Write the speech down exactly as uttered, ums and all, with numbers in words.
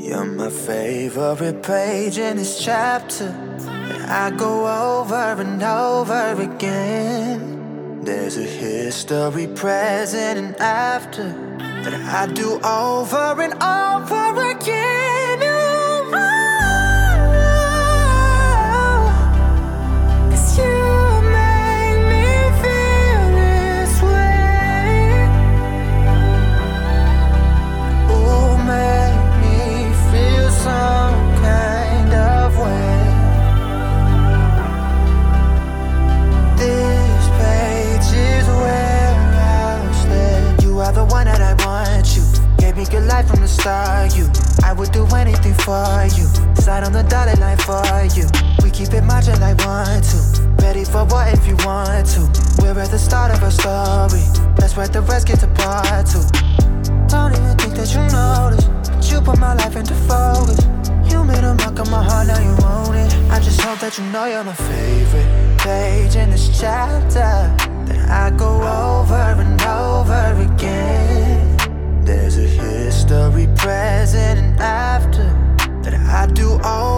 You're my favorite page in this chapter that I go over and over again. There's a history present and after that I do over and over again. Oh, oh, 'cause you make me feel this way. Oh, make me feel some kind of way. This page is where I'll stay. You are the one that I want, you gave me good life from the start. You, I would do anything for you. Slide on the dotted line for you. We keep it marching like one, two. Ready for what if you want to. We're at the start of a story. Let's let the rest get to part two. Don't even think that you noticed, but you put my life into focus. You made a mark on my heart, now you own it. I just hope that you know you're my favorite page in this chapter that I go over and over again. There's a history present and after that I do all